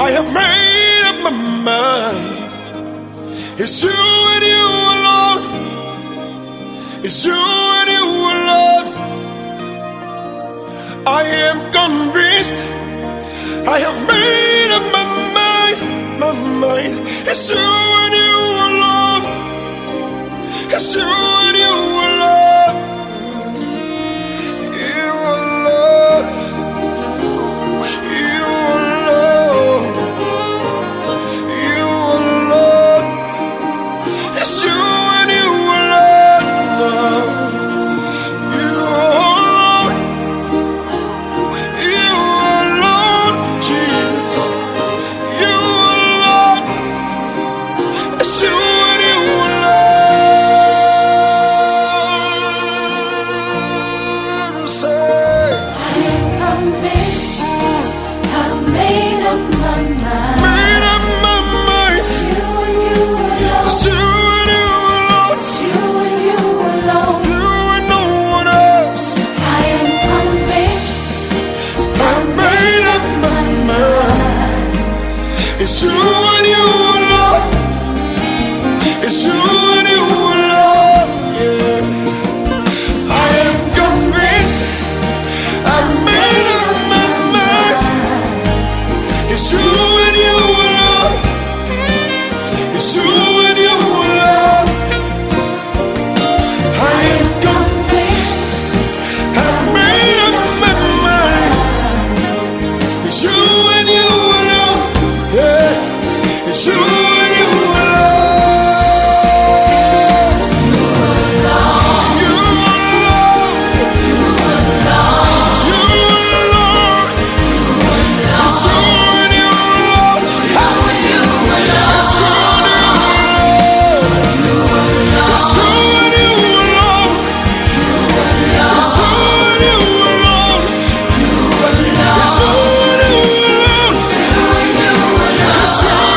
I have made up my mind. It's you and you alone. It's you and you alone. I am convinced. I have made up my mind. My mind. It's you and you alone. It's you and you alone. You alone. You alone. You alone. It's you and you alone. You alone. You alone, Jesus. You alone. It's you and you alone. Say, I am convinced. I've made up my mind. made up my mind. You and you alone. It's you and you alone. You and you alone. You and no one else. I am convinced. I made up my mind. It's you and you alone. It's you and you alone. Yeah. I am convinced. I made up my mind. It's you and you alone. It's you and you alone. I am convinced. I made up my mind. It's you and you alone. Yeah. It's you and you alone. You alone. You alone. It's you and you alone. It's you and you alone. It's you and you alone. It's you and you alone. It's you and you alone. It's you and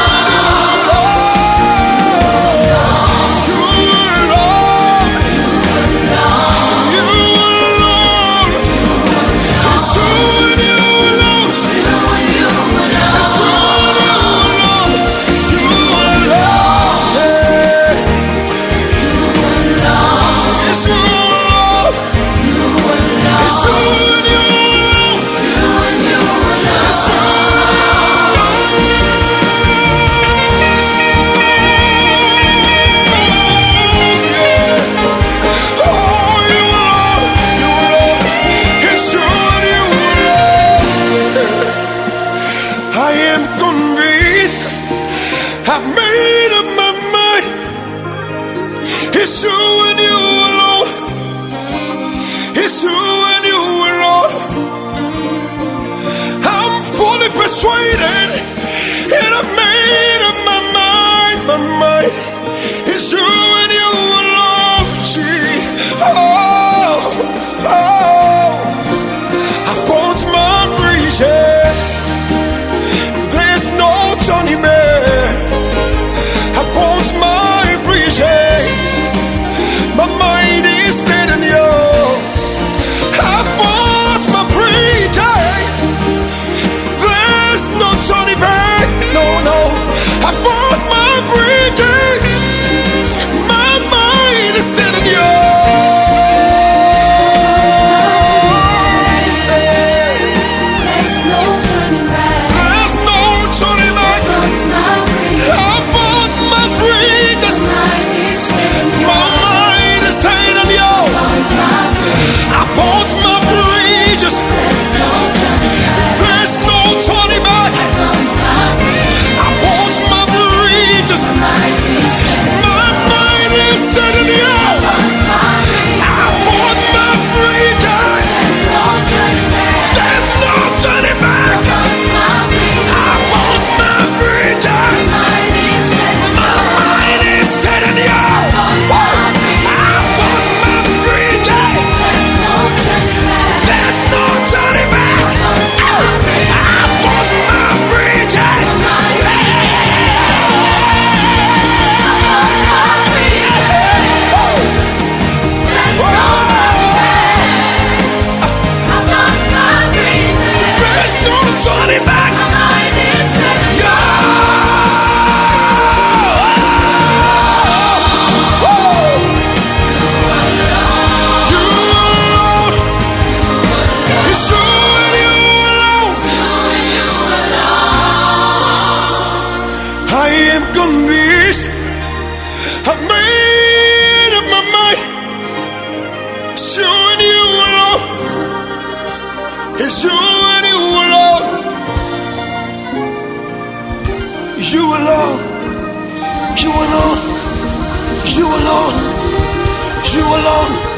you alone. You alone. It's you and you alone. It's you and you alone. You alone. Yeah. It's you alone. It's you and you alone. It's you I am convinced. I've made up my mind. It's you and you alone. It's you and you alone. I'm fully persuaded, and I've made up my mind. My mind. It's you and you alone. Gee. Oh, oh. I've burnt my bridges. There's no turning back. I burnt my bridges. My mind is stayed in you. I burnt my bridges. There's no turning back. No, no. I burnt my bridges. You alone, you alone, you alone, you alone.